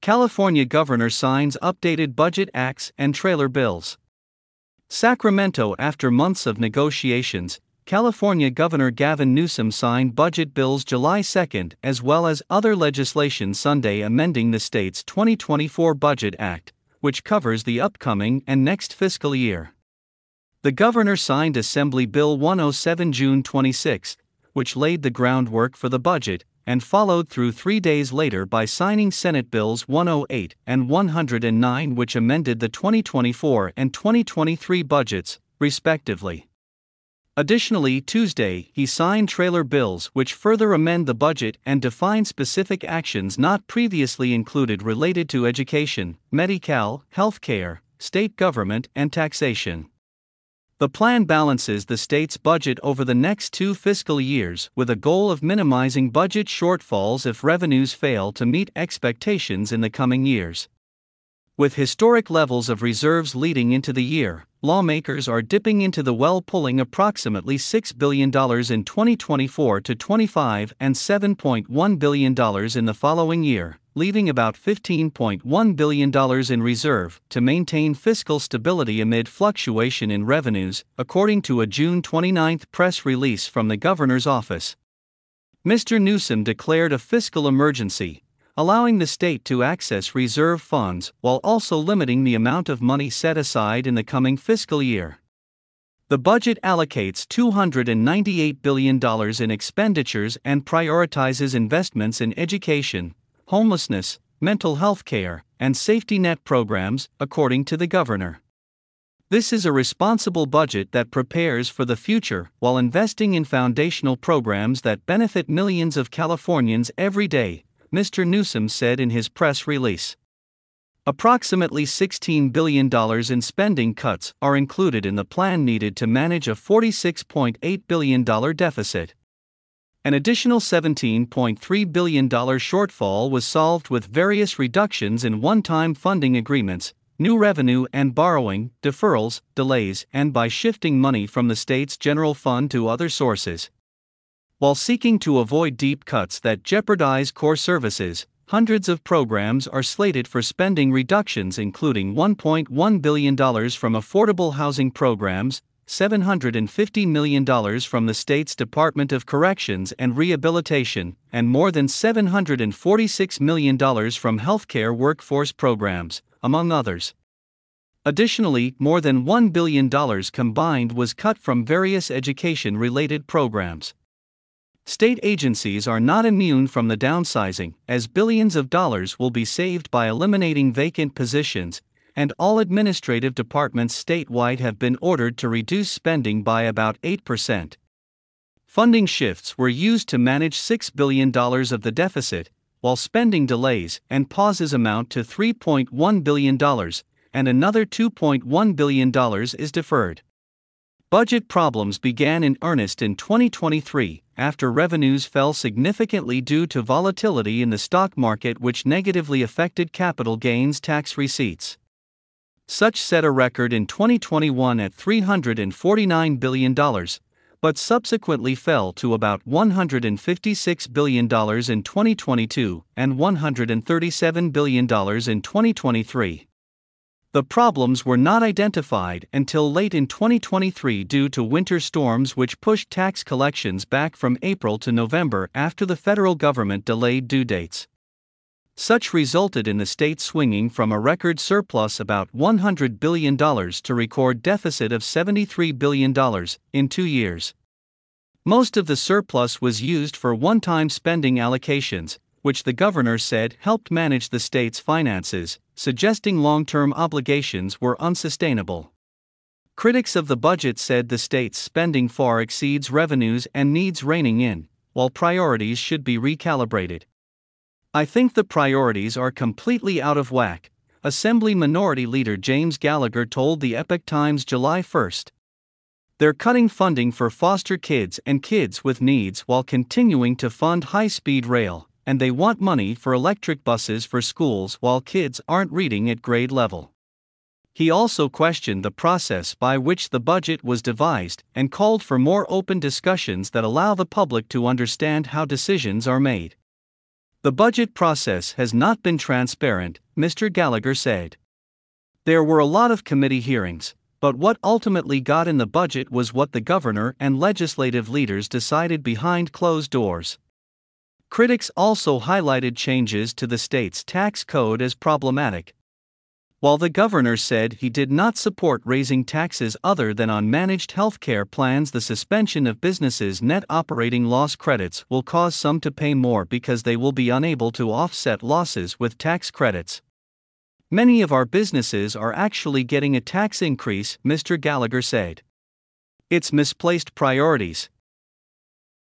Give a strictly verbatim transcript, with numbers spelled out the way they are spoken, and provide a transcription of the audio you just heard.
California governor signs updated budget acts and trailer bills. Sacramento. After months of negotiations, California Governor Gavin Newsom signed budget bills July second as well as other legislation Sunday amending the state's twenty twenty-four Budget Act, which covers the upcoming and next fiscal year. The governor signed Assembly Bill one oh seven June twenty-sixth, which laid the groundwork for the budget, and followed through three days later by signing Senate Bills one oh eight and one hundred nine, which amended the twenty twenty-four and twenty twenty-three budgets, respectively. Additionally, Tuesday, he signed trailer bills which further amend the budget and define specific actions not previously included related to education, Medi-Cal, healthcare, state government, and taxation. The plan balances the state's budget over the next two fiscal years with a goal of minimizing budget shortfalls if revenues fail to meet expectations in the coming years. With historic levels of reserves leading into the year, lawmakers are dipping into the well, pulling approximately six billion dollars in twenty twenty-four to twenty-five and seven point one billion dollars in the following year, leaving about fifteen point one billion dollars in reserve to maintain fiscal stability amid fluctuation in revenues, according to a June twenty-ninth press release from the governor's office. Mister Newsom declared a fiscal emergency, allowing the state to access reserve funds while also limiting the amount of money set aside in the coming fiscal year. The budget allocates two hundred ninety-eight billion dollars in expenditures and prioritizes investments in education, homelessness, mental health care, and safety net programs, according to the governor. This is a responsible budget that prepares for the future while investing in foundational programs that benefit millions of Californians every day, Mister Newsom said in his press release. Approximately sixteen billion dollars in spending cuts are included in the plan needed to manage a forty-six point eight billion dollars deficit. An additional seventeen point three billion dollars shortfall was solved with various reductions in one-time funding agreements, new revenue and borrowing, deferrals, delays, and by shifting money from the state's general fund to other sources. While seeking to avoid deep cuts that jeopardize core services, hundreds of programs are slated for spending reductions, including one point one billion dollars from affordable housing programs, seven hundred fifty million dollars from the state's Department of Corrections and Rehabilitation, and more than seven hundred forty-six million dollars from healthcare workforce programs, among others. Additionally, more than one billion dollars combined was cut from various education-related programs. State agencies are not immune from the downsizing, as billions of dollars will be saved by eliminating vacant positions, and all administrative departments statewide have been ordered to reduce spending by about eight percent. Funding shifts were used to manage six billion dollars of the deficit, while spending delays and pauses amount to three point one billion dollars, and another two point one billion dollars is deferred. Budget problems began in earnest in twenty twenty-three, after revenues fell significantly due to volatility in the stock market, which negatively affected capital gains tax receipts. Such set a record in twenty twenty-one at three hundred forty-nine billion dollars, but subsequently fell to about one hundred fifty-six billion dollars in twenty twenty-two and one hundred thirty-seven billion dollars in twenty twenty-three. The problems were not identified until late in twenty twenty-three due to winter storms, which pushed tax collections back from April to November after the federal government delayed due dates. Such resulted in the state swinging from a record surplus about one hundred billion dollars to record deficit of seventy-three billion dollars in two years. Most of the surplus was used for one-time spending allocations, which the governor said helped manage the state's finances, suggesting long-term obligations were unsustainable. Critics of the budget said the state's spending far exceeds revenues and needs reining in, while priorities should be recalibrated. "I think the priorities are completely out of whack," Assembly Minority Leader James Gallagher told the Epoch Times July first. "They're cutting funding for foster kids and kids with needs while continuing to fund high-speed rail, and they want money for electric buses for schools while kids aren't reading at grade level." He also questioned the process by which the budget was devised and called for more open discussions that allow the public to understand how decisions are made. The budget process has not been transparent, Mister Gallagher said. There were a lot of committee hearings, but what ultimately got in the budget was what the governor and legislative leaders decided behind closed doors. Critics also highlighted changes to the state's tax code as problematic. While the governor said he did not support raising taxes other than on managed healthcare plans, the suspension of businesses' net operating loss credits will cause some to pay more because they will be unable to offset losses with tax credits. Many of our businesses are actually getting a tax increase, Mister Gallagher said. It's misplaced priorities.